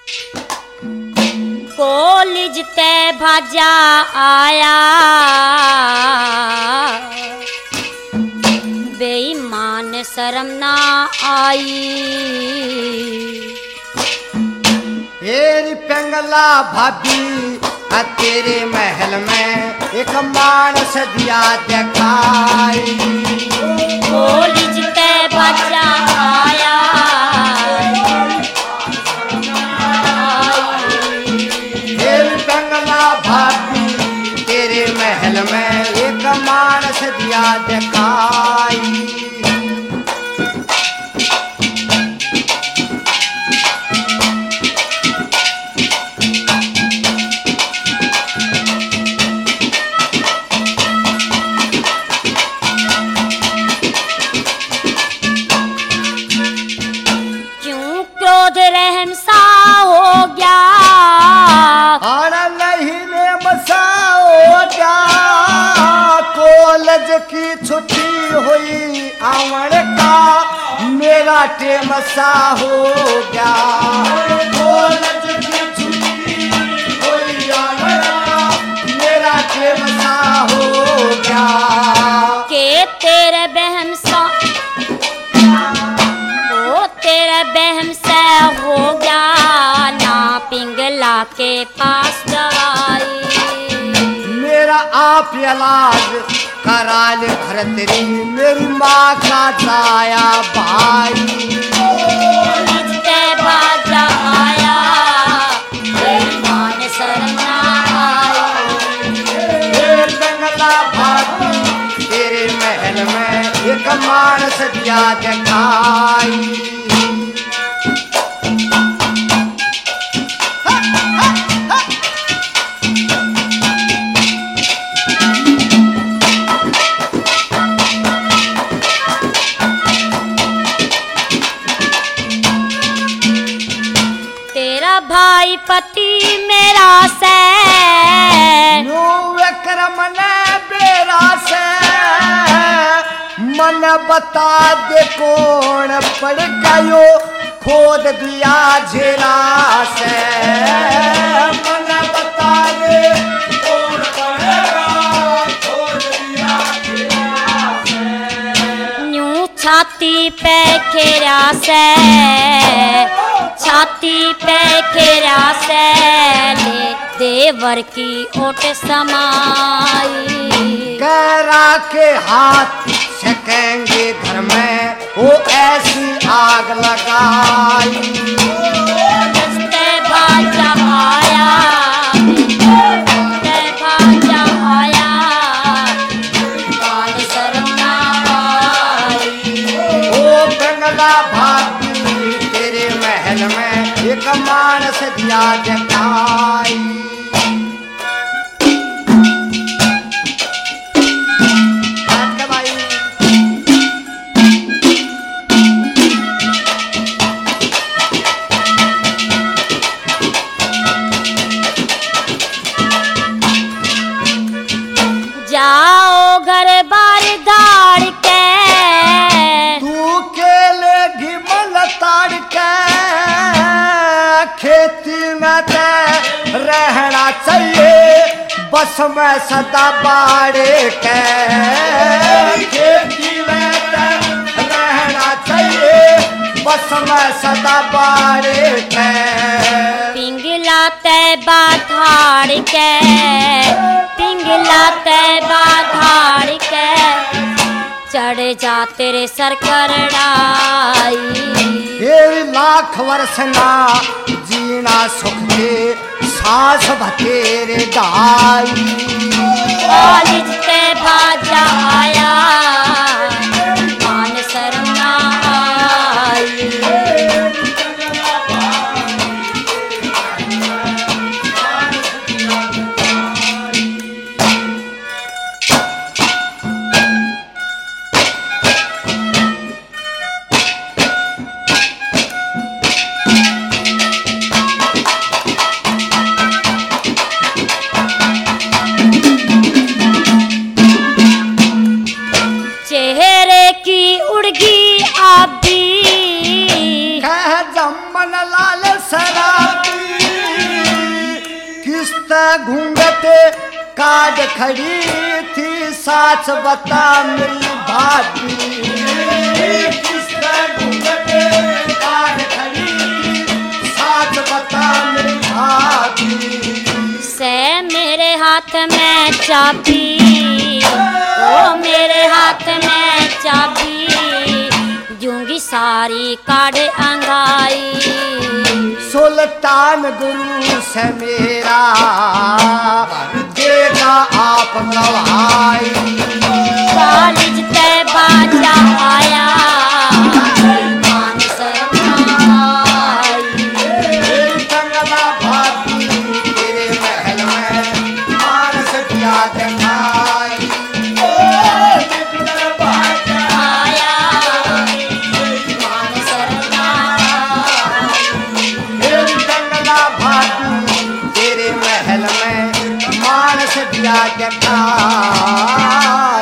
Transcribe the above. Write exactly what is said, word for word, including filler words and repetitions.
College ते भाजा आया बेईमान शर्म ना आई। हेरी पेंगला भाभी आ तेरे महल में एक मानस दिया दिखाई। कॉलेज ते भाजा आया हेरी पेंगला भाभी तेरे महल में एक मानस दिया दिखाई। रहम सा हो गया आना नहीं में मसा हो गया। कॉलेज की छुट्टी हुई आवन का मेरा टेम सा हो गया। कॉलेज की छुट्टी हुई आवन का मेरा टेम सा हो गया। के तेरे बहम सा ओ तेरे बहम से हो गया ना पिंगला के पास दवाई। मेरा आप इलाज करा ले भरतरी मेरी माँ का जाया भाई। ते बाजा आया बेईमान शर्म ना आई। बंगला भाभी तेरे महल में एक मानस दिया दिखाई। भाई पति मेरा से नो विक्रम ने बेरा से मन बता दे कौन पड़ गयो खोद दिया झेला से। मन बता दे कौन पड़ेगा खोद दिया झेला से। न्यू छाती पे खेरा से छाती पे खेरा से ले देवर की ओट समाई। करा के हाथ छकेंगे घर में वो ऐसी आग लगाई। ते बाजा आया ते बाजा आया बेईमान शर्म ना आई। ओ बंगला भाभी तेरे महल में एक मानस दिया दिखाई। जाओ घर बार दाड़ के तू केले घिमल ताड़ के खेती में ते रहना चाहिए बस में सदा बाड़े के। खेती में ते रहना चाहिए बस में सदा बाड़े के। पिंगला ते बाधाड़ के पिंगला ते बाधाड़ के चढ़ जा तेरे सर करड़ाई। ये लाख वर्ष ना जीना सुख के सांस भतेरे दाई। कॉलेज ते बाजा आया मान शर्म ना आई। घूंघट काट खड़ी थी, साथ बता मेरी भाभी। कृष्ण घूंघट काट खड़ी थी, साथ बता मेरी भाभी। से मेरे हाथ में चाबी, ओ मेरे हाथ में चाबी, जूंगी सारी काढ़ अंगाई। सुल्तान गुरु से मेरा देगा आप गवाई। कॉलेज ते बाजा आया, मान शरमाई। कंगना भाभी तेरे महल में मानस दिया जमाई। आया मान शरमाई। कंगना भाभी तेरे महल में मानस दिया जमाई।